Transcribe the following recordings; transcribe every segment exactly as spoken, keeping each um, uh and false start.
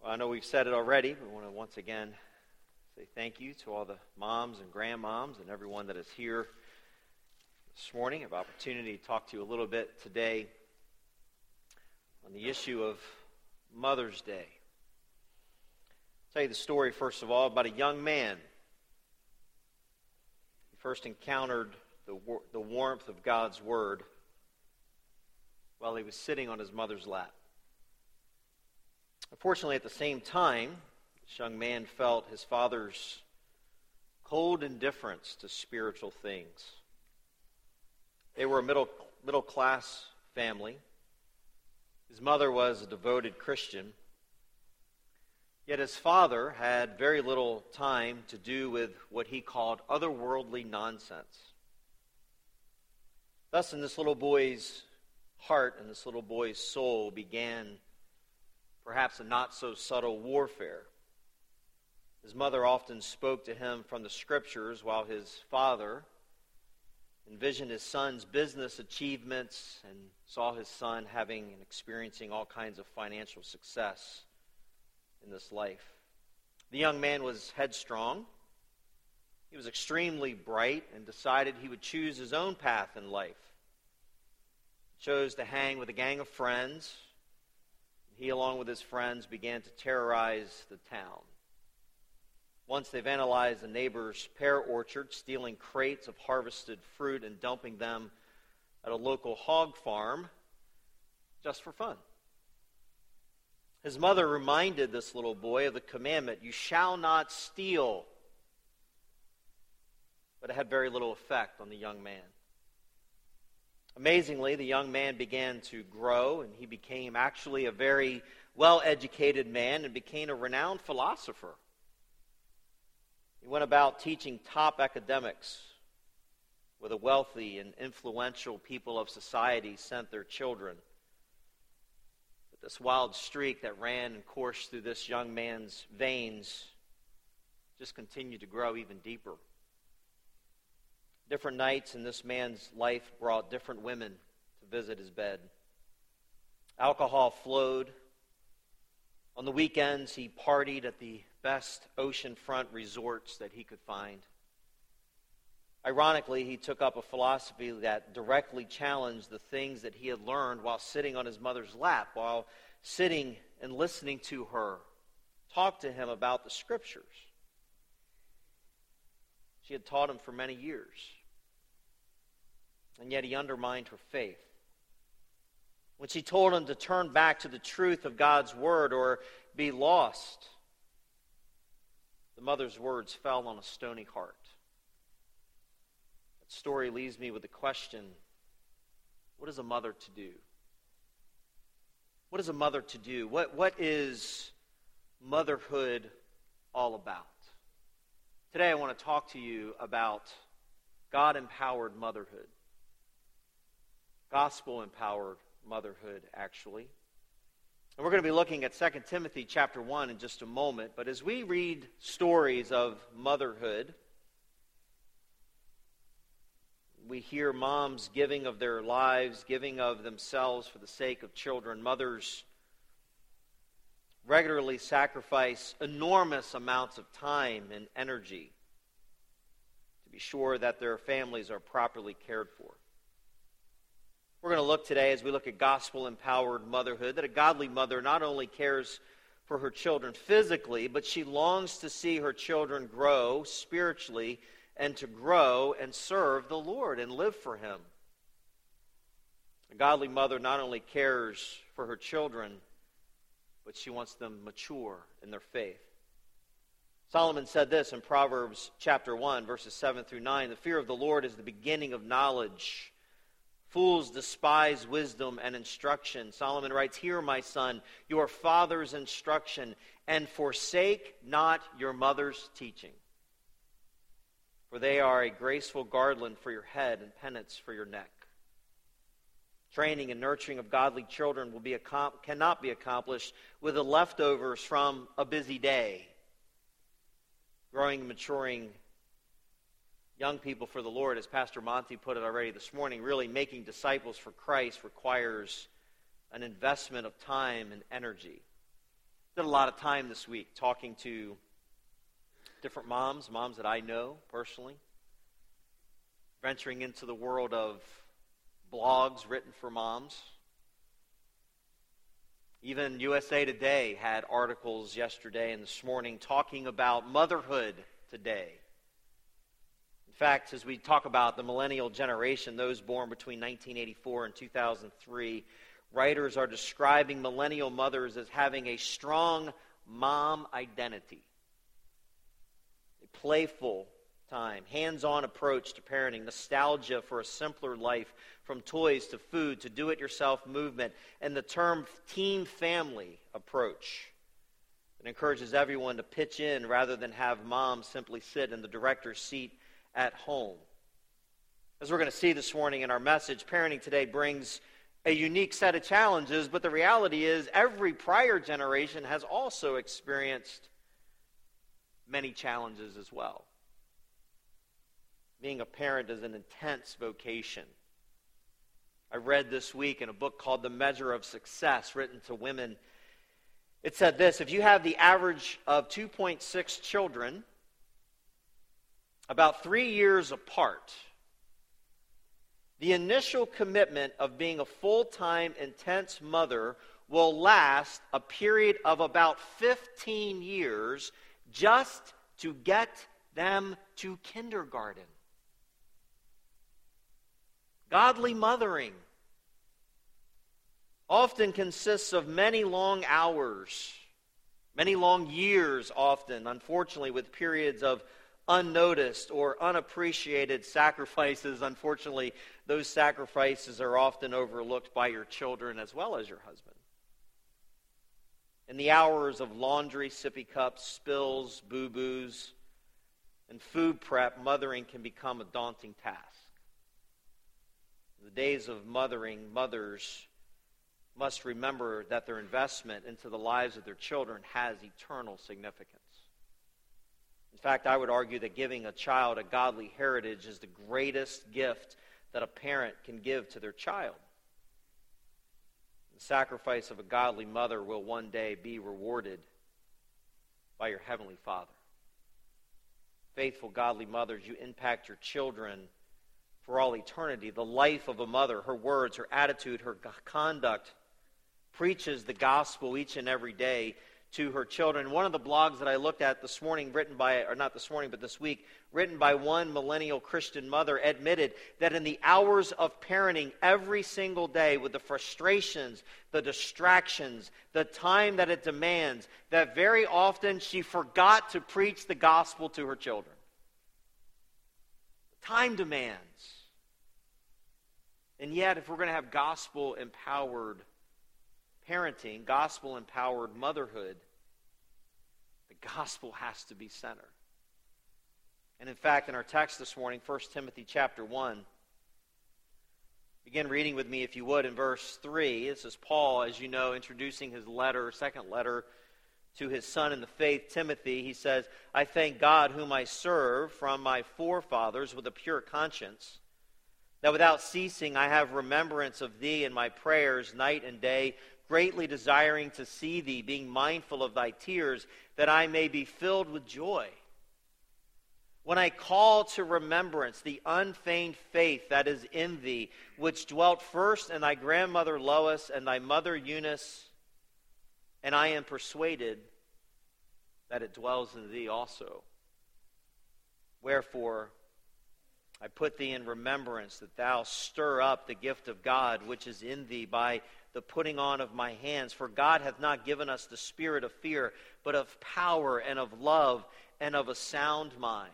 Well, I know we've said it already, but I want to once again say thank you to all the moms and grandmoms and everyone that is here this morning. I have opportunity to talk to you a little bit today on the issue of Mother's Day. I'll tell you the story, first of all, about a young man. He first encountered the, the warmth of God's Word while he was sitting on his mother's lap. Unfortunately, at the same time, this young man felt his father's cold indifference to spiritual things. They were a middle middle class family. His mother was a devoted Christian. Yet his father had very little time to do with what he called otherworldly nonsense. Thus, in this little boy's heart and this little boy's soul began perhaps a not-so-subtle warfare. His mother often spoke to him from the Scriptures, while his father envisioned his son's business achievements and saw his son having and experiencing all kinds of financial success in this life. The young man was headstrong. He was extremely bright and decided he would choose his own path in life. He chose to hang with a gang of friends. He, along with his friends, began to terrorize the town. Once they vandalized a neighbor's pear orchard, stealing crates of harvested fruit and dumping them at a local hog farm just for fun. His mother reminded this little boy of the commandment, "You shall not steal." But it had very little effect on the young man. Amazingly, the young man began to grow, and he became actually a very well-educated man and became a renowned philosopher. He went about teaching top academics, where the wealthy and influential people of society sent their children. But this wild streak that ran and coursed through this young man's veins just continued to grow even deeper. Different nights in this man's life brought different women to visit his bed. Alcohol flowed. On the weekends, he partied at the best oceanfront resorts that he could find. Ironically, he took up a philosophy that directly challenged the things that he had learned while sitting on his mother's lap, while sitting and listening to her talk to him about the Scriptures. She had taught him for many years. And yet he undermined her faith. When she told him to turn back to the truth of God's Word or be lost, the mother's words fell on a stony heart. That story leaves me with the question, what is a mother to do? What is a mother to do? What, what is motherhood all about? Today I want to talk to you about God-empowered motherhood. Gospel-empowered motherhood, actually. And we're going to be looking at Second Timothy chapter one in just a moment. But as we read stories of motherhood, we hear moms giving of their lives, giving of themselves for the sake of children. Mothers regularly sacrifice enormous amounts of time and energy to be sure that their families are properly cared for. We're going to look today, as we look at gospel-empowered motherhood, that a godly mother not only cares for her children physically, but she longs to see her children grow spiritually and to grow and serve the Lord and live for Him. A godly mother not only cares for her children, but she wants them mature in their faith. Solomon said this in Proverbs chapter one, verses seven through nine, "The fear of the Lord is the beginning of knowledge. Fools despise wisdom and instruction." Solomon writes, "Hear, my son, your father's instruction, and forsake not your mother's teaching. For they are a graceful garland for your head and penance for your neck." Training and nurturing of godly children will be cannot be accomplished with the leftovers from a busy day. Growing and maturing young people for the Lord, as Pastor Monty put it already this morning, really making disciples for Christ requires an investment of time and energy. Did a lot of time this week talking to different moms, moms that I know personally, venturing into the world of blogs written for moms. Even U S A Today had articles yesterday and this morning talking about motherhood today. In fact, as we talk about the millennial generation, those born between nineteen eighty-four and two thousand three, writers are describing millennial mothers as having a strong mom identity. A playful time, hands-on approach to parenting, nostalgia for a simpler life, from toys to food to do-it-yourself movement, and the term team family approach. It encourages everyone to pitch in rather than have mom simply sit in the director's seat at home. As we're going to see this morning in our message, parenting today brings a unique set of challenges, but the reality is every prior generation has also experienced many challenges as well. Being a parent is an intense vocation. I read this week in a book called The Measure of Success, written to women. It said this: if you have the average of two point six children, about three years apart, the initial commitment of being a full-time, intense mother will last a period of about fifteen years just to get them to kindergarten. Godly mothering often consists of many long hours, many long years often, unfortunately, with periods of unnoticed or unappreciated sacrifices. Unfortunately, those sacrifices are often overlooked by your children as well as your husband. In the hours of laundry, sippy cups, spills, boo-boos, and food prep, mothering can become a daunting task. In the days of mothering, mothers must remember that their investment into the lives of their children has eternal significance. In fact, I would argue that giving a child a godly heritage is the greatest gift that a parent can give to their child. The sacrifice of a godly mother will one day be rewarded by your Heavenly Father. Faithful, godly mothers, you impact your children for all eternity. The life of a mother, her words, her attitude, her conduct, preaches the gospel each and every day to her children. One of the blogs that I looked at this morning, written by, or not this morning, but this week, written by one millennial Christian mother, admitted that in the hours of parenting every single day, with the frustrations, the distractions, the time that it demands, that very often she forgot to preach the gospel to her children. Time demands. And yet, if we're going to have gospel-empowered parenting, gospel-empowered motherhood, the gospel has to be center. And in fact, in our text this morning, First Timothy chapter one, begin reading with me, if you would, in verse three. This is Paul, as you know, introducing his letter, second letter to his son in the faith, Timothy. He says, I thank God whom I serve from my forefathers with a pure conscience, that without ceasing I have remembrance of thee in my prayers night and day, greatly desiring to see thee, being mindful of thy tears, that I may be filled with joy. When I call to remembrance the unfeigned faith that is in thee, which dwelt first in thy grandmother Lois and thy mother Eunice, and I am persuaded that it dwells in thee also. Wherefore, I put thee in remembrance that thou stir up the gift of God which is in thee by the putting on of my hands. For God hath not given us the spirit of fear, but of power and of love and of a sound mind.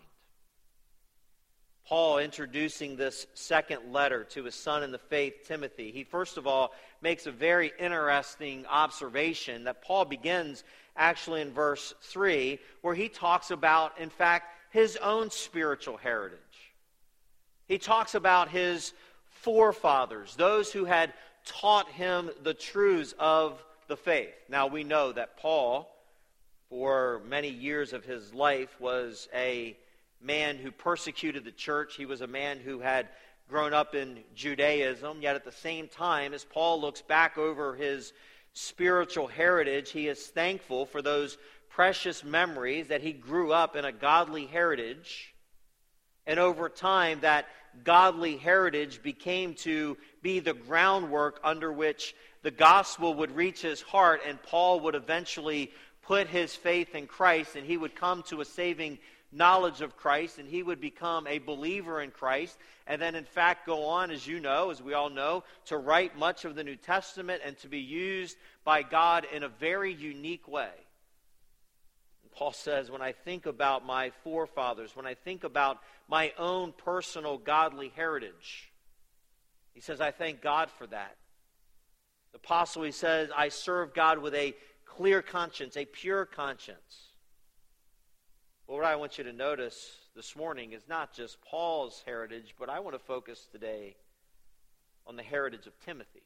Paul, introducing this second letter to his son in the faith, Timothy, he first of all makes a very interesting observation that Paul begins actually in verse three, where he talks about, in fact, his own spiritual heritage. He talks about his forefathers, those who had taught him the truths of the faith. Now we know that Paul, for many years of his life, was a man who persecuted the church. He was a man who had grown up in Judaism, yet at the same time, as Paul looks back over his spiritual heritage. He is thankful for those precious memories, that he grew up in a godly heritage. And over time, that godly heritage became to be the groundwork under which the gospel would reach his heart, and Paul would eventually put his faith in Christ, and he would come to a saving knowledge of Christ, and he would become a believer in Christ, and then in fact go on, as you know, as we all know, to write much of the New Testament and to be used by God in a very unique way. Paul says, when I think about my forefathers, when I think about my own personal godly heritage, he says, I thank God for that. The apostle, he says, I serve God with a clear conscience, a pure conscience. Well, what I want you to notice this morning is not just Paul's heritage, but I want to focus today on the heritage of Timothy.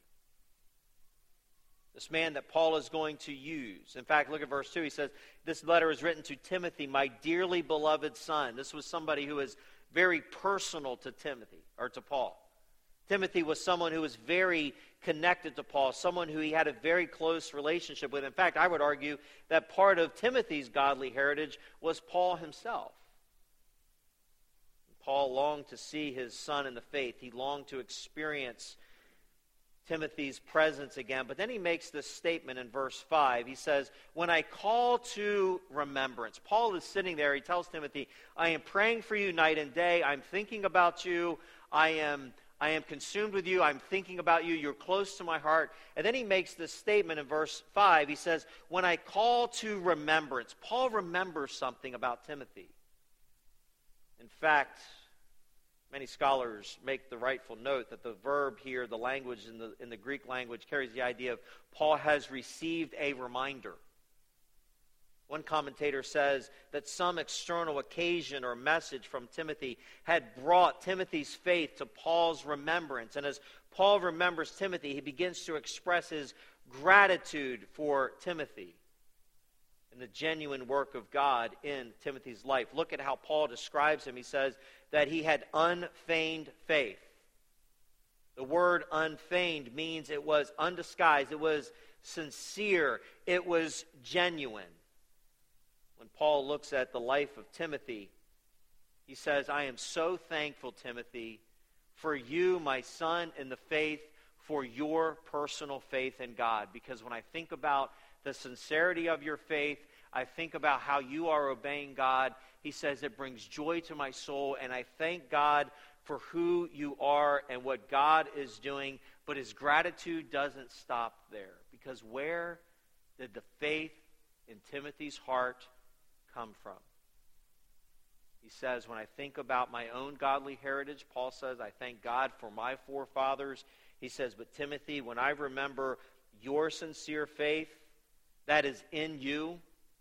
This man that Paul is going to use. In fact, look at verse two. He says, this letter is written to Timothy, my dearly beloved son. This was somebody who was very personal to Timothy, or to Paul. Timothy was someone who was very connected to Paul, someone who he had a very close relationship with. In fact, I would argue that part of Timothy's godly heritage was Paul himself. Paul longed to see his son in the faith. He longed to experience Timothy's presence again. But then he makes this statement in verse five. He says, when I call to remembrance. Paul is sitting there. He tells Timothy, I am praying for you night and day. I'm thinking about you. I am, I am consumed with you. I'm thinking about you. You're close to my heart. And then he makes this statement in verse five. He says, when I call to remembrance. Paul remembers something about Timothy. In fact, many scholars make the rightful note that the verb here, the language in the, in the Greek language, carries the idea of Paul has received a reminder. One commentator says that some external occasion or message from Timothy had brought Timothy's faith to Paul's remembrance. And as Paul remembers Timothy, he begins to express his gratitude for Timothy and the genuine work of God in Timothy's life. Look at how Paul describes him. He says that he had unfeigned faith. The word unfeigned means it was undisguised, it was sincere, it was genuine. When Paul looks at the life of Timothy, he says, I am so thankful, Timothy, for you, my son, in the faith, for your personal faith in God. Because when I think about the sincerity of your faith, I think about how you are obeying God. He says it brings joy to my soul, and I thank God for who you are and what God is doing. But his gratitude doesn't stop there, because where did the faith in Timothy's heart come from? He says, when I think about my own godly heritage, Paul says, I thank God for my forefathers. He says, but Timothy, when I remember your sincere faith that is in you,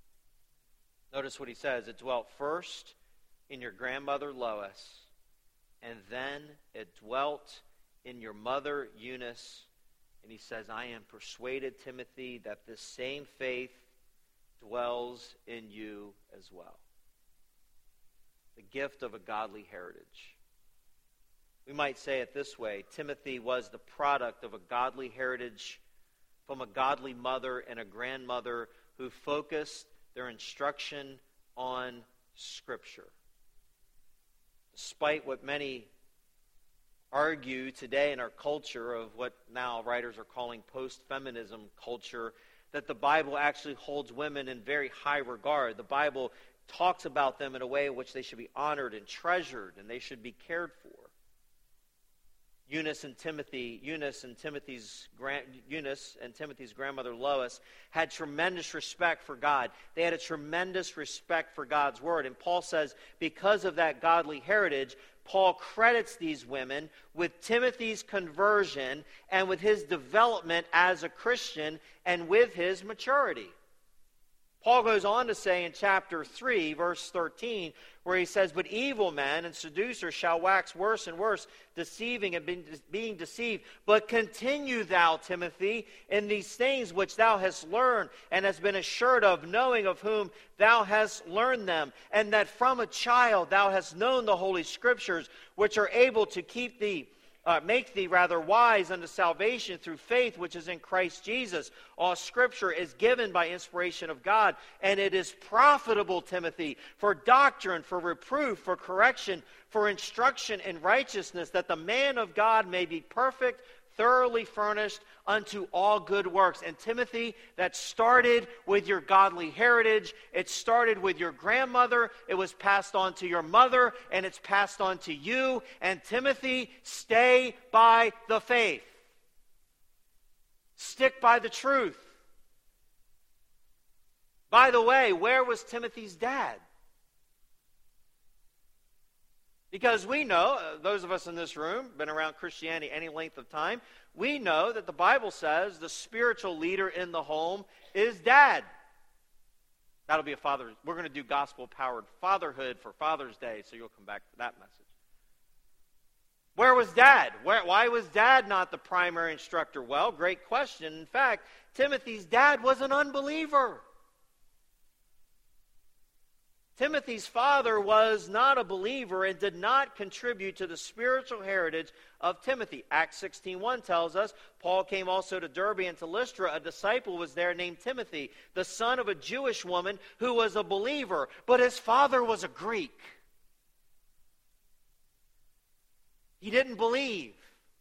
notice what he says. It dwelt first in your grandmother Lois, and then it dwelt in your mother Eunice. And he says, I am persuaded, Timothy, that this same faith dwells in you as well. The gift of a godly heritage. We might say it this way. Timothy was the product of a godly heritage from a godly mother and a grandmother who focused their instruction on Scripture. Despite what many argue today in our culture of what now writers are calling post-feminism culture, that the Bible actually holds women in very high regard. The Bible talks about them in a way in which they should be honored and treasured, and they should be cared for. Eunice and Timothy, Eunice and Timothy's grand, Eunice and Timothy's grandmother Lois had tremendous respect for God. They had a tremendous respect for God's word. And Paul says, because of that godly heritage, Paul credits these women with Timothy's conversion and with his development as a Christian and with his maturity. Paul goes on to say in chapter three, verse thirteen, where he says, but evil men and seducers shall wax worse and worse, deceiving and being deceived. But continue thou, Timothy, in these things which thou hast learned and hast been assured of, knowing of whom thou hast learned them, and that from a child thou hast known the Holy Scriptures, which are able to keep thee uh, make thee rather wise unto salvation through faith which is in Christ Jesus. All Scripture is given by inspiration of God, and it is profitable, Timothy, for doctrine, for reproof, for correction, for instruction in righteousness, that the man of God may be perfect, thoroughly furnished unto all good works. And Timothy, that started with your godly heritage. It started with your grandmother. It was passed on to your mother, and it's passed on to you. And Timothy, stay by the faith. Stick by the truth. By the way, where was Timothy's dad? Because we know, uh, those of us in this room, been around Christianity any length of time, we know that the Bible says the spiritual leader in the home is dad. That'll be a father. We're going to do gospel-powered fatherhood for Father's Day, so you'll come back to that message. Where was dad? Where, why was dad not the primary instructor? Well, great question. In fact, Timothy's dad was an unbeliever. Timothy's father was not a believer and did not contribute to the spiritual heritage of Timothy. Acts sixteen one tells us, Paul came also to Derbe and to Lystra. A disciple was there named Timothy, the son of a Jewish woman who was a believer, but his father was a Greek. He didn't believe.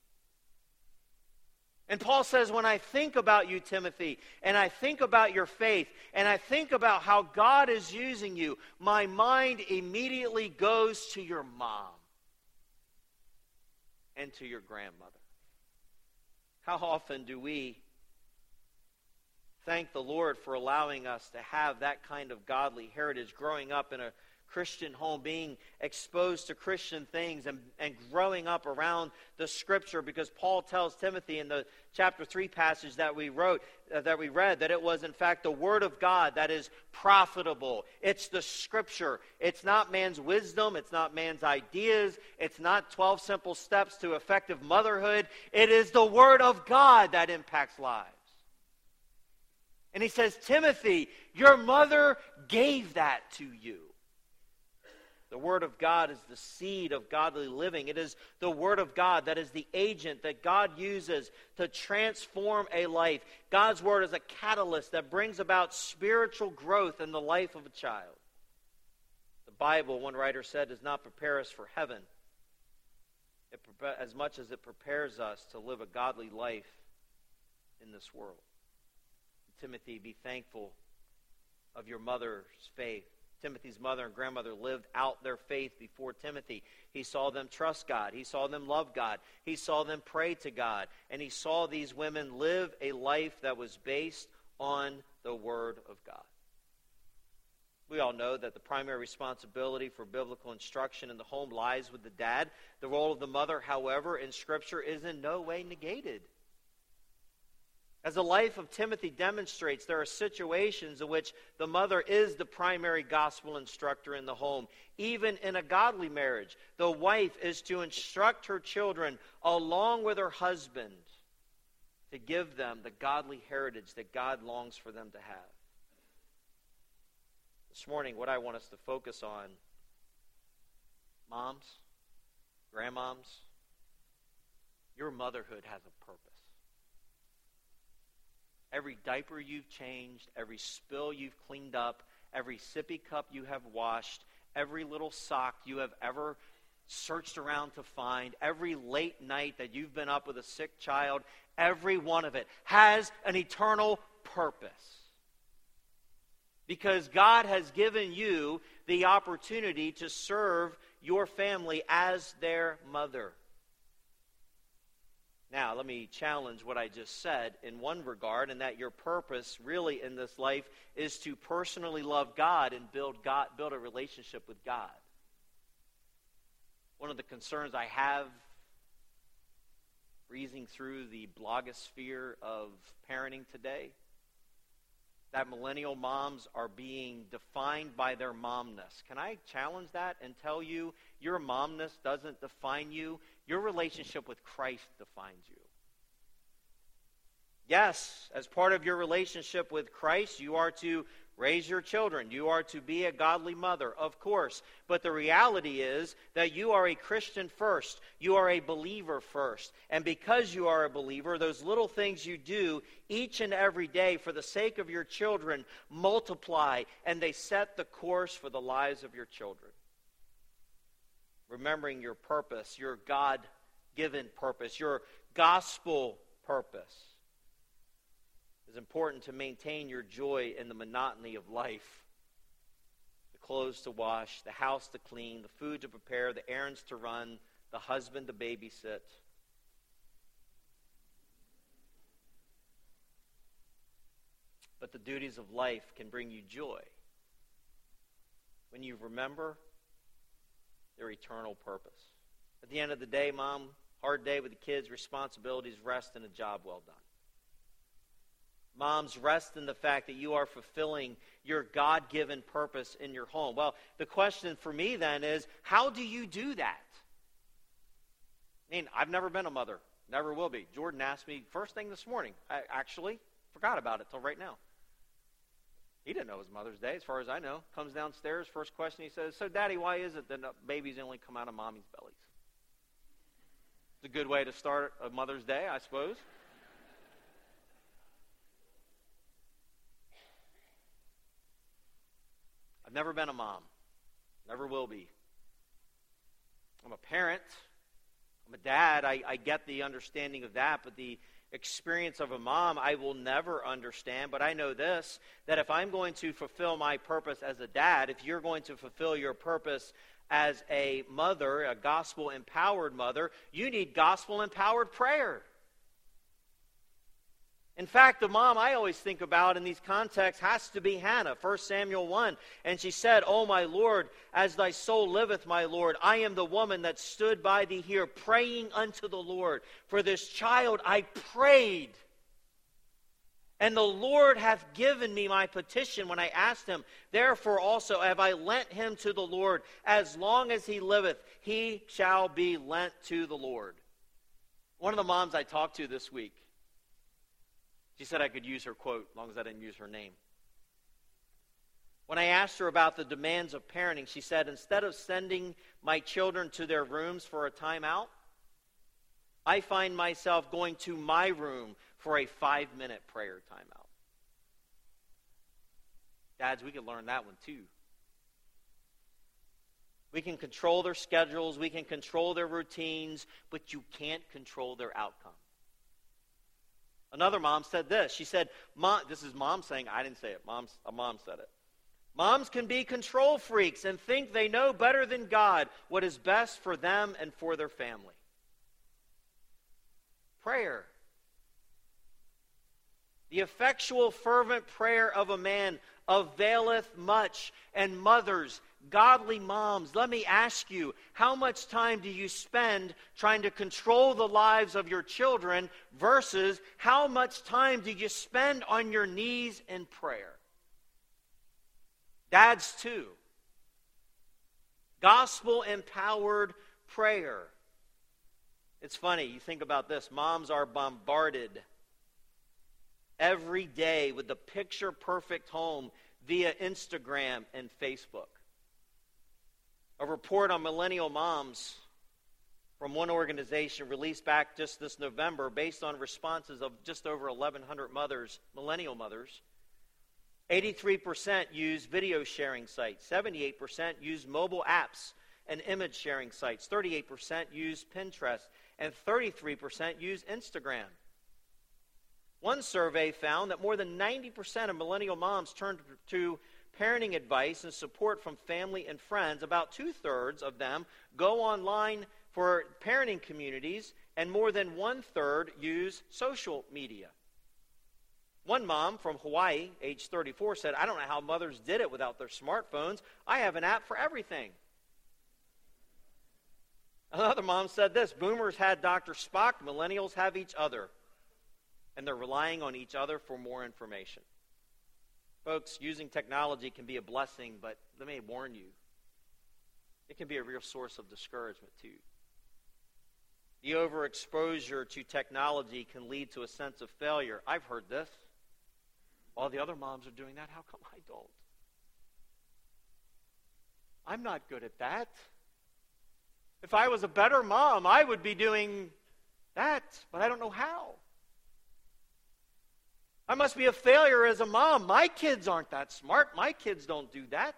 And Paul says, when I think about you, Timothy, and I think about your faith, and I think about how God is using you, my mind immediately goes to your mom and to your grandmother. How often do we thank the Lord for allowing us to have that kind of godly heritage, growing up in a Christian home, being exposed to Christian things, and, and growing up around the Scripture, because Paul tells Timothy in the chapter three passage that we wrote, uh, that we read, that it was in fact the Word of God that is profitable. It's the Scripture. It's not man's wisdom. It's not man's ideas. It's not twelve simple steps to effective motherhood. It is the Word of God that impacts lives. And he says, Timothy, your mother gave that to you. The Word of God is the seed of godly living. It is the Word of God that is the agent that God uses to transform a life. God's Word is a catalyst that brings about spiritual growth in the life of a child. The Bible, one writer said, does not prepare us for heaven it, as much as it prepares us to live a godly life in this world. Timothy, be thankful of your mother's faith. Timothy's mother and grandmother lived out their faith before Timothy. He saw them trust God. He saw them love God. He saw them pray to God. And he saw these women live a life that was based on the Word of God. We all know that the primary responsibility for biblical instruction in the home lies with the dad. The role of the mother, however, in Scripture is in no way negated. As the life of Timothy demonstrates, there are situations in which the mother is the primary gospel instructor in the home. Even in a godly marriage, the wife is to instruct her children along with her husband to give them the godly heritage that God longs for them to have. This morning, what I want us to focus on, moms, grandmoms, your motherhood has a purpose. Every diaper you've changed, every spill you've cleaned up, every sippy cup you have washed, every little sock you have ever searched around to find, every late night that you've been up with a sick child, every one of it has an eternal purpose. Because God has given you the opportunity to serve your family as their mother. Now, let me challenge what I just said in one regard, and that your purpose really in this life is to personally love God and build God, build a relationship with God. One of the concerns I have breezing through the blogosphere of parenting today, that millennial moms are being defined by their momness. Can I challenge that and tell you your momness doesn't define you? Your relationship with Christ defines you. Yes, as part of your relationship with Christ, you are to raise your children. You are to be a godly mother, of course. But the reality is that you are a Christian first. You are a believer first. And because you are a believer, those little things you do each and every day for the sake of your children multiply, and they set the course for the lives of your children. Remembering your purpose, your God-given purpose, your gospel purpose. It's important to maintain your joy in the monotony of life. The clothes to wash, the house to clean, the food to prepare, the errands to run, the husband to babysit. But the duties of life can bring you joy when you remember their eternal purpose. At the end of the day, Mom, hard day with the kids, responsibilities, rest, and a job well done. Moms, rest in the fact that you are fulfilling your God-given purpose in your home. Well, the question for me then is, how do you do that? I mean, I've never been a mother. Never will be. Jordan asked me first thing this morning. I actually forgot about it till right now. He didn't know it was Mother's Day, as far as I know. Comes downstairs, first question he says, so Daddy, why is it that babies only come out of mommy's bellies? It's a good way to start a Mother's Day, I suppose. I've never been a mom. Never will be. I'm a parent. I'm a dad. I, I get the understanding of that, but the experience of a mom I will never understand. But I know this, that if I'm going to fulfill my purpose as a dad, if you're going to fulfill your purpose as a mother, a gospel-empowered mother, you need gospel-empowered prayer. In fact, the mom I always think about in these contexts has to be Hannah, First Samuel one. And she said, "O my Lord, as thy soul liveth, my Lord, I am the woman that stood by thee here, praying unto the Lord. For this child I prayed, and the Lord hath given me my petition when I asked him. Therefore also have I lent him to the Lord. As long as he liveth, he shall be lent to the Lord." One of the moms I talked to this week, she said I could use her quote as long as I didn't use her name. When I asked her about the demands of parenting, she said, instead of sending my children to their rooms for a timeout, I find myself going to my room for a five-minute prayer timeout. Dads, we can learn that one too. We can control their schedules, we can control their routines, but you can't control their outcome. Another mom said this. She said, Mom, this is mom saying, I didn't say it. Mom's, a mom said it. Moms can be control freaks and think they know better than God what is best for them and for their family. Prayer. The effectual, fervent prayer of a man availeth much. And mothers, godly moms, let me ask you, how much time do you spend trying to control the lives of your children versus how much time do you spend on your knees in prayer? Dads too. Gospel-empowered prayer. It's funny, you think about this. Moms are bombarded every day with the picture-perfect home via Instagram and Facebook. A report on millennial moms from one organization released back just this November based on responses of just over eleven hundred mothers, millennial mothers. eighty-three percent use video sharing sites, seventy-eight percent use mobile apps and image sharing sites, thirty-eight percent use Pinterest, and thirty-three percent use Instagram. One survey found that more than ninety percent of millennial moms turn to parenting advice and support from family and friends. About two-thirds of them go online for parenting communities, and more than one-third use social media. One mom from Hawaii, age thirty-four, said, I don't know how mothers did it without their smartphones. I have an app for everything. Another mom said this, boomers had Doctor Spock, millennials have each other. And they're relying on each other for more information. Folks, using technology can be a blessing, but let me warn you, it can be a real source of discouragement too. The overexposure to technology can lead to a sense of failure. I've heard this. All the other moms are doing that. How come I don't? I'm not good at that. If I was a better mom, I would be doing that, but I don't know how. I must be a failure as a mom. My kids aren't that smart. My kids don't do that.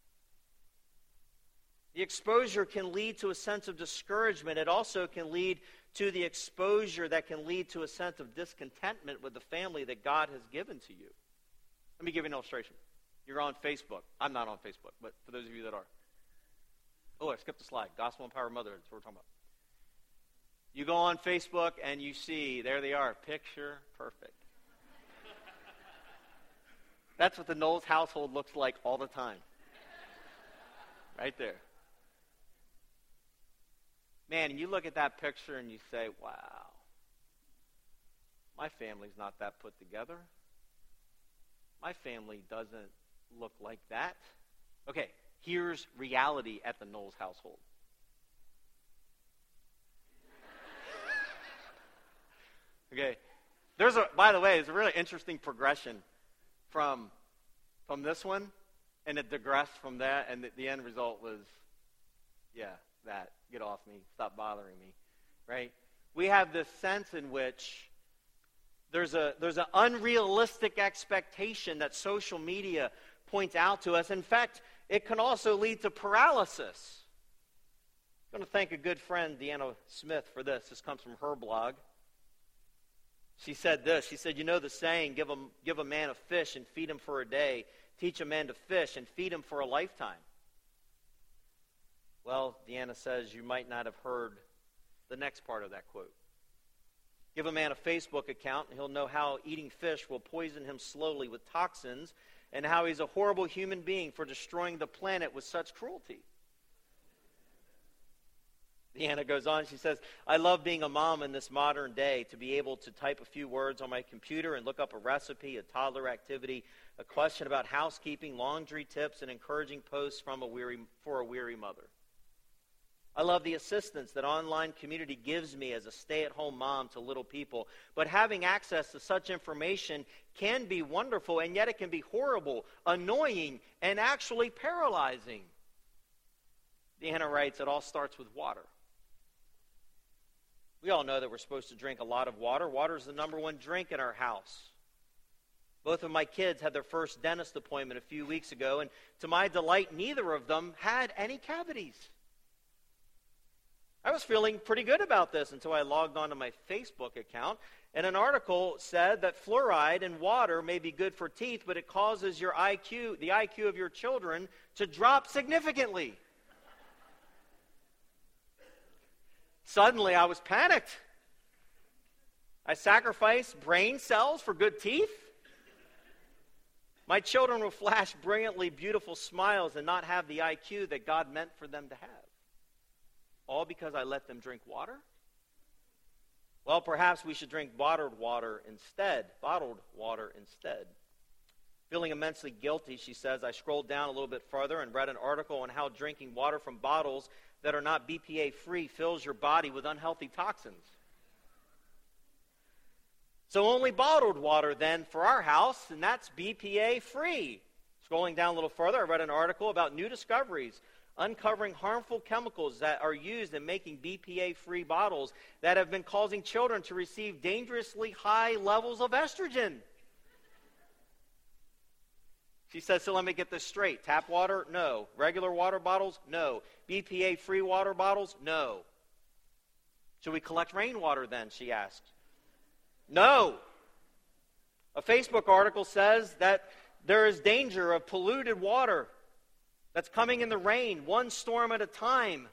The exposure can lead to a sense of discouragement. It also can lead to the exposure that can lead to a sense of discontentment with the family that God has given to you. Let me give you an illustration. You're on Facebook. I'm not on Facebook, but for those of you that are. Oh, I skipped a slide. Gospel Empowered Motherhood. That's what we're talking about. You go on Facebook and you see, there they are, picture perfect. That's what the Knowles household looks like all the time. Right there. Man, and you look at that picture and you say, wow, my family's not that put together. My family doesn't look like that. Okay, here's reality at the Knowles household. Okay, there's a, by the way, there's a really interesting progression from, from this one, and it digressed from that, and the, the end result was, yeah, that. Get off me. Stop bothering me. Right? We have this sense in which there's a there's an unrealistic expectation that social media points out to us. In fact, it can also lead to paralysis. I'm going to thank a good friend, Deanna Smith, for this. This comes from her blog. She said this. She said, you know the saying, give a, give a man a fish and feed him for a day. Teach a man to fish and feed him for a lifetime. Well, Deanna says you might not have heard the next part of that quote. Give a man a Facebook account, and he'll know how eating fish will poison him slowly with toxins, and how he's a horrible human being for destroying the planet with such cruelty. Deanna goes on, she says, I love being a mom in this modern day, to be able to type a few words on my computer and look up a recipe, a toddler activity, a question about housekeeping, laundry tips, and encouraging posts from a weary, for a weary mother. I love the assistance that online community gives me as a stay-at-home mom to little people. But having access to such information can be wonderful, and yet it can be horrible, annoying, and actually paralyzing. Deanna writes, it all starts with water. We all know that we're supposed to drink a lot of water. Water is the number one drink in our house. Both of my kids had their first dentist appointment a few weeks ago, and to my delight, neither of them had any cavities. I was feeling pretty good about this until I logged onto my Facebook account, and an article said that fluoride in water may be good for teeth, but it causes your I Q, the I Q of your children, to drop significantly. Suddenly, I was panicked. I sacrificed brain cells for good teeth? My children will flash brilliantly beautiful smiles and not have the I Q that God meant for them to have. All because I let them drink water? Well, perhaps we should drink bottled water instead. Bottled water instead. Feeling immensely guilty, she says, I scrolled down a little bit further and read an article on how drinking water from bottles that are not B P A-free fills your body with unhealthy toxins. So only bottled water then for our house, and that's B P A-free. Scrolling down a little further, I read an article about new discoveries uncovering harmful chemicals that are used in making B P A-free bottles that have been causing children to receive dangerously high levels of estrogen. She says, so let me get this straight. Tap water? No. Regular water bottles? No. B P A-free water bottles? No. Should we collect rainwater then, she asked. No. A Facebook article says that there is danger of polluted water that's coming in the rain, one storm at a time.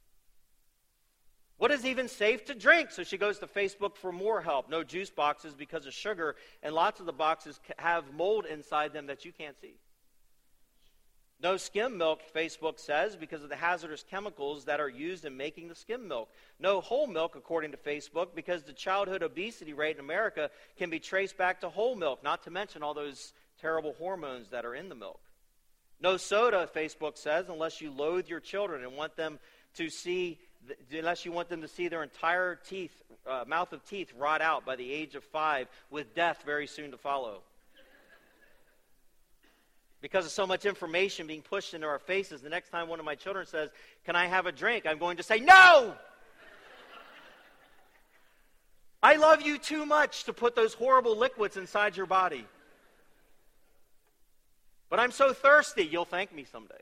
What is even safe to drink? So she goes to Facebook for more help. No juice boxes because of sugar, and lots of the boxes have mold inside them that you can't see. No skim milk, Facebook says, because of the hazardous chemicals that are used in making the skim milk. No whole milk, according to Facebook, because the childhood obesity rate in America can be traced back to whole milk, not to mention all those terrible hormones that are in the milk. No soda, Facebook says, unless you loathe your children and want them to see, unless you want them to see their entire teeth, uh, mouth of teeth rot out by the age of five, with death very soon to follow. Because of so much information being pushed into our faces, the next time one of my children says, "Can I have a drink?" I'm going to say, "No!" I love you too much to put those horrible liquids inside your body. But I'm so thirsty, you'll thank me someday.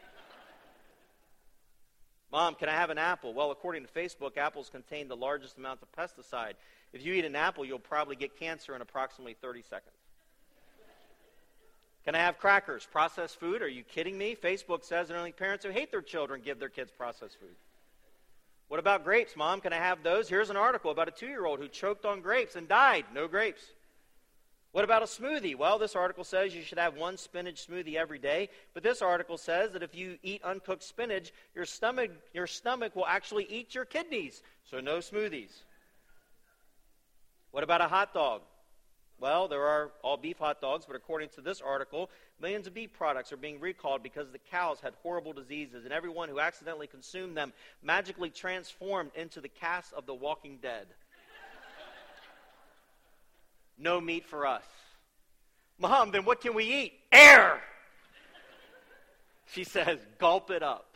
"Mom, can I have an apple?" Well, according to Facebook, apples contain the largest amount of pesticide. If you eat an apple, you'll probably get cancer in approximately thirty seconds. "Can I have crackers?" Processed food? Are you kidding me? Facebook says that only parents who hate their children give their kids processed food. "What about grapes, Mom? Can I have those?" Here's an article about a two-year-old who choked on grapes and died. No grapes. "What about a smoothie?" Well, this article says you should have one spinach smoothie every day, but this article says that if you eat uncooked spinach, your stomach, your stomach will actually eat your kidneys, so no smoothies. "What about a hot dog?" Well, there are all beef hot dogs, but according to this article, millions of beef products are being recalled because the cows had horrible diseases, and everyone who accidentally consumed them magically transformed into the cast of The Walking Dead. No meat for us. "Mom, then what can we eat?" "Air!" She says, "Gulp it up."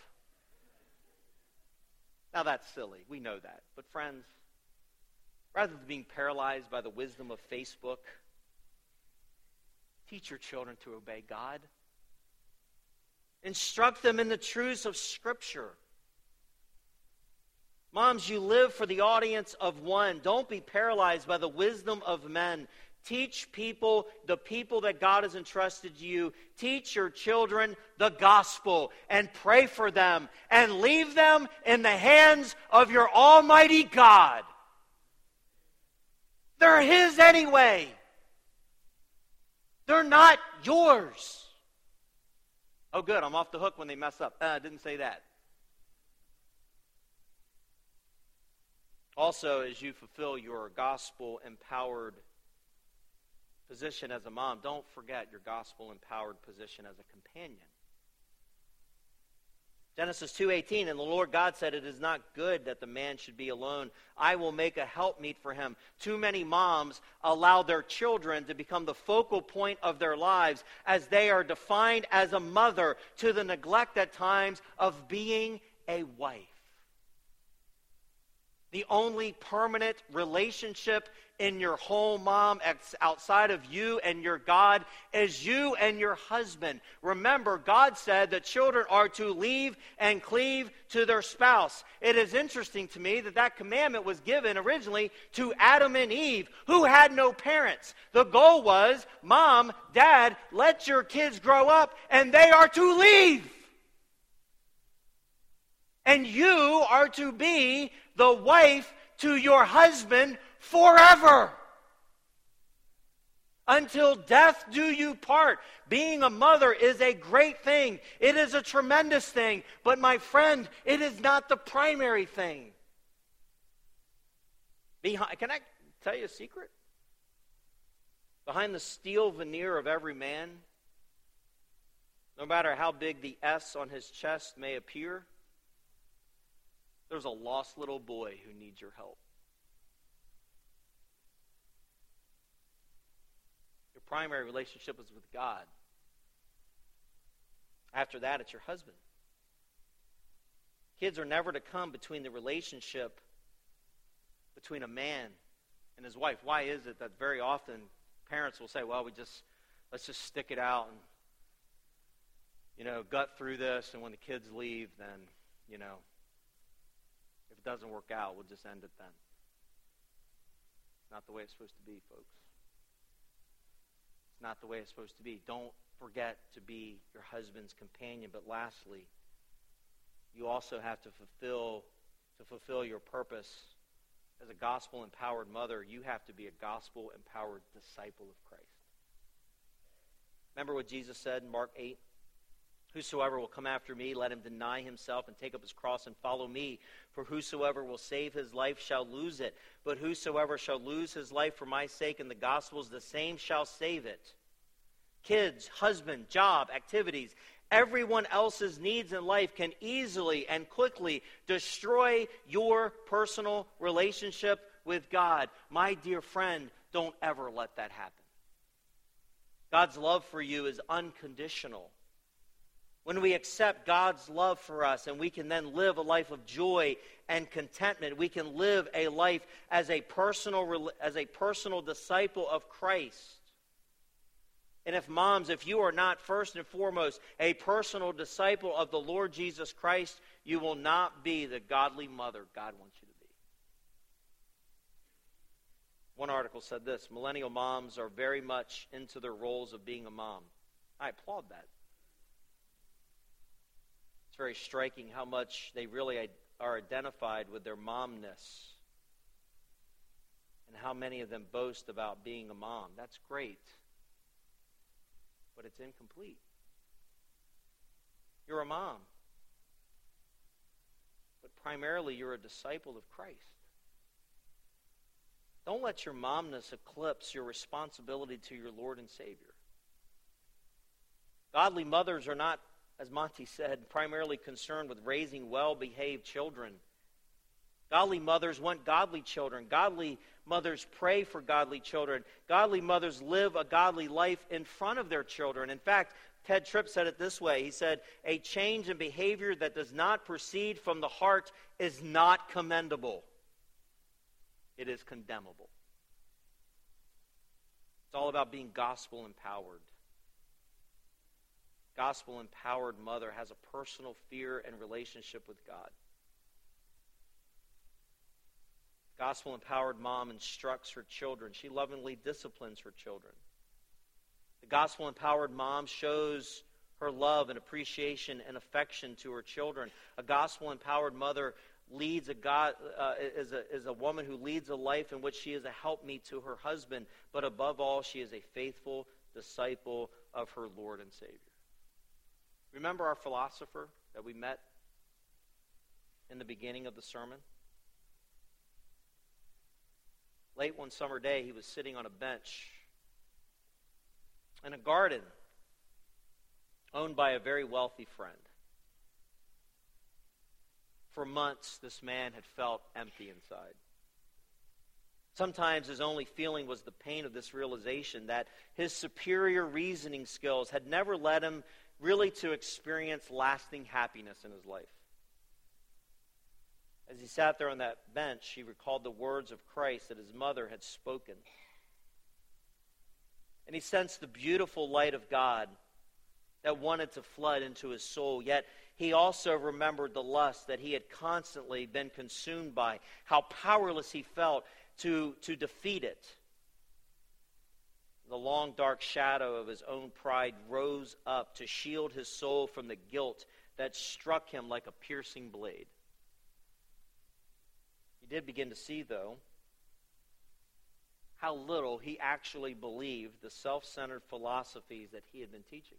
Now that's silly. We know that. But friends, rather than being paralyzed by the wisdom of Facebook, teach your children to obey God. Instruct them in the truths of Scripture. Moms, you live for the audience of one. Don't be paralyzed by the wisdom of men. Teach people, the people that God has entrusted you. Teach your children the gospel and pray for them and leave them in the hands of your Almighty God. They're His anyway. They're not yours. Oh, good, I'm off the hook when they mess up. Uh, I didn't say that. Also, as you fulfill your gospel-empowered position as a mom, don't forget your gospel-empowered position as a companion. Genesis two eighteen, "And the Lord God said, it is not good that the man should be alone. I will make a helpmeet for him." Too many moms allow their children to become the focal point of their lives as they are defined as a mother, to the neglect at times of being a wife. The only permanent relationship in your home, mom, outside of you and your God, is you and your husband. Remember, God said that children are to leave and cleave to their spouse. It is interesting to me that that commandment was given originally to Adam and Eve, who had no parents. The goal was, Mom, Dad, let your kids grow up and they are to leave. And you are to be the wife to your husband forever. Until death do you part. Being a mother is a great thing. It is a tremendous thing. But my friend, it is not the primary thing. Behind, can I tell you a secret? Behind the steel veneer of every man, no matter how big the S on his chest may appear, there's a lost little boy who needs your help. Your primary relationship is with God. After that, it's your husband. Kids are never to come between the relationship between a man and his wife. Why is it that very often parents will say, well, we just, let's just stick it out and, you know, gut through this, and when the kids leave, then, you know, if it doesn't work out, we'll just end it then. It's not the way it's supposed to be, folks. It's not the way it's supposed to be. Don't forget to be your husband's companion. But lastly, you also have to fulfill to fulfill your purpose as a gospel-empowered mother. You have to be a gospel-empowered disciple of Christ. Remember what Jesus said in Mark eight? Whosoever will come after me, let him deny himself and take up his cross and follow me. For whosoever will save his life shall lose it. But whosoever shall lose his life for my sake and the gospel's, the same shall save it. Kids, husband, job, activities, everyone else's needs in life can easily and quickly destroy your personal relationship with God. My dear friend, don't ever let that happen. God's love for you is unconditional. When we accept God's love for us and we can then live a life of joy and contentment, we can live a life as a personal, as a personal disciple of Christ. And if moms, if you are not first and foremost a personal disciple of the Lord Jesus Christ, you will not be the godly mother God wants you to be. One article said this: millennial moms are very much into their roles of being a mom. I applaud that. It's very striking how much they really are identified with their momness and how many of them boast about being a mom. That's great, but it's incomplete. You're a mom, but primarily you're a disciple of Christ. Don't let your momness eclipse your responsibility to your Lord and Savior. Godly mothers are not, as Monty said, primarily concerned with raising well-behaved children. Godly mothers want godly children. Godly mothers pray for godly children. Godly mothers live a godly life in front of their children. In fact, Ted Tripp said it this way. He said, "A change in behavior that does not proceed from the heart is not commendable. It is condemnable." It's all about being gospel-empowered. Gospel-empowered mother has a personal fear and relationship with God. Gospel-empowered mom instructs her children. She lovingly disciplines her children. The gospel-empowered mom shows her love and appreciation and affection to her children. A gospel-empowered mother leads a God uh, is a is a woman who leads a life in which she is a helpmeet to her husband, but above all, she is a faithful disciple of her Lord and Savior. Remember our philosopher that we met in the beginning of the sermon? Late one summer day, he was sitting on a bench in a garden owned by a very wealthy friend. For months, this man had felt empty inside. Sometimes his only feeling was the pain of this realization that his superior reasoning skills had never led him really to experience lasting happiness in his life. As he sat there on that bench, he recalled the words of Christ that his mother had spoken. And he sensed the beautiful light of God that wanted to flood into his soul. Yet he also remembered the lust that he had constantly been consumed by, how powerless he felt to, to defeat it. The long, dark shadow of his own pride rose up to shield his soul from the guilt that struck him like a piercing blade. He did begin to see, though, how little he actually believed the self-centered philosophies that he had been teaching.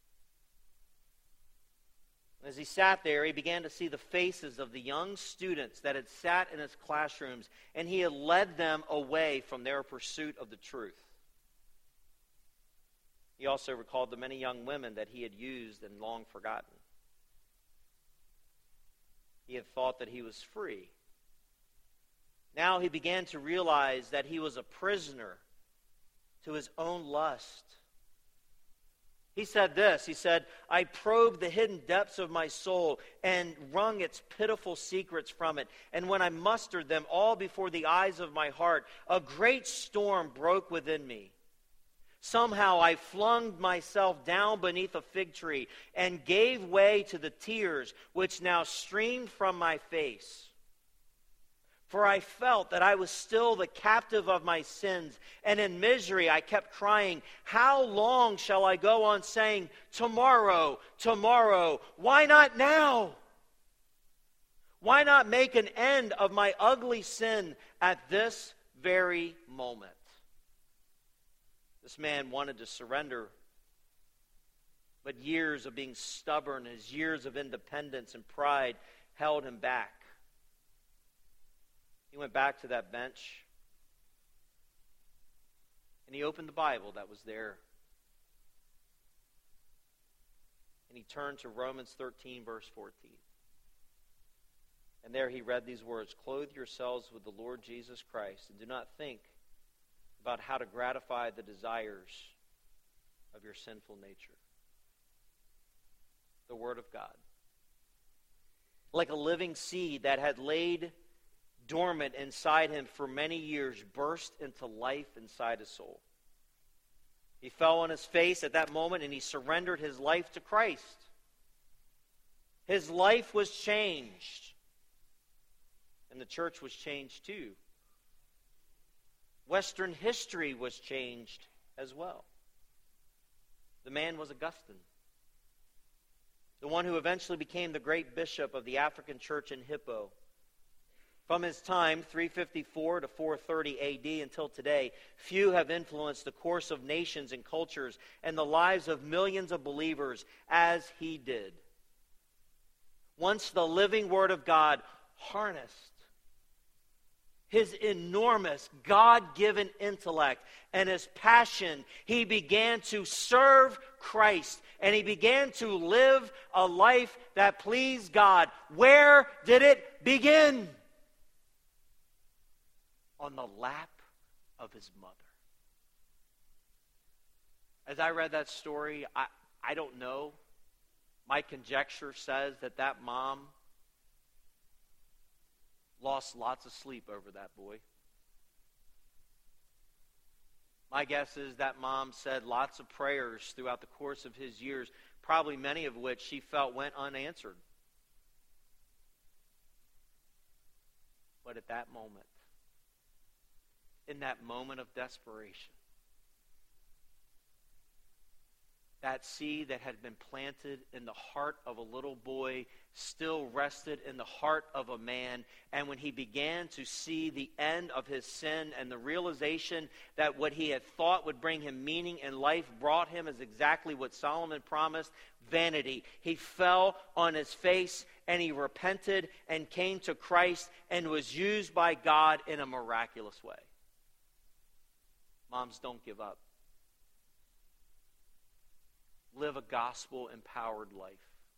As he sat there, he began to see the faces of the young students that had sat in his classrooms, and he had led them away from their pursuit of the truth. He also recalled the many young women that he had used and long forgotten. He had thought that he was free. Now he began to realize that he was a prisoner to his own lust. He said this, he said, "I probed the hidden depths of my soul and wrung its pitiful secrets from it. And when I mustered them all before the eyes of my heart, a great storm broke within me. Somehow I flung myself down beneath a fig tree and gave way to the tears which now streamed from my face. For I felt that I was still the captive of my sins, and in misery I kept crying, 'How long shall I go on saying, tomorrow, tomorrow? Why not now? Why not make an end of my ugly sin at this very moment?'" This man wanted to surrender, but years of being stubborn, his years of independence and pride held him back. He went back to that bench, and he opened the Bible that was there. And he turned to Romans thirteen, verse fourteen. And there he read these words, "Clothe yourselves with the Lord Jesus Christ, and do not think about how to gratify the desires of your sinful nature. The Word of God. Like a living seed that had laid dormant inside him for many years, burst into life inside his soul. He fell on his face at that moment and he surrendered his life to Christ. His life was changed. And the church was changed too. Western history was changed as well. The man was Augustine, the one who eventually became the great bishop of the African church in Hippo. From his time, three fifty-four to four thirty A D, until today, few have influenced the course of nations and cultures and the lives of millions of believers as he did. Once the living Word of God harnessed his enormous God-given intellect and his passion, he began to serve Christ, and he began to live a life that pleased God. Where did it begin? On the lap of his mother. As I read that story, I, I don't know. My conjecture says that that mom lost lots of sleep over that boy. My guess is that mom said lots of prayers throughout the course of his years, probably many of which she felt went unanswered. But at that moment, in that moment of desperation, that seed that had been planted in the heart of a little boy still rested in the heart of a man. And when he began to see the end of his sin and the realization that what he had thought would bring him meaning in life brought him is exactly what Solomon promised, vanity. He fell on his face and he repented and came to Christ and was used by God in a miraculous way. Moms, don't give up. Live a gospel-empowered life.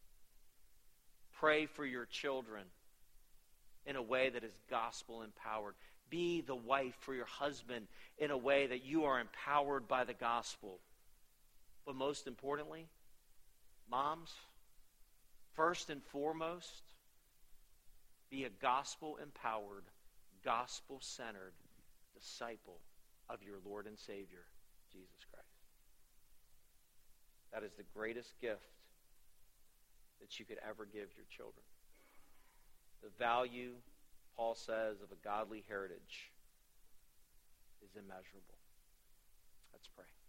Pray for your children in a way that is gospel-empowered. Be the wife for your husband in a way that you are empowered by the gospel. But most importantly, moms, first and foremost, be a gospel-empowered, gospel-centered disciple of your Lord and Savior, Jesus Christ. That is the greatest gift that you could ever give your children. The value, Paul says, of a godly heritage is immeasurable. Let's pray.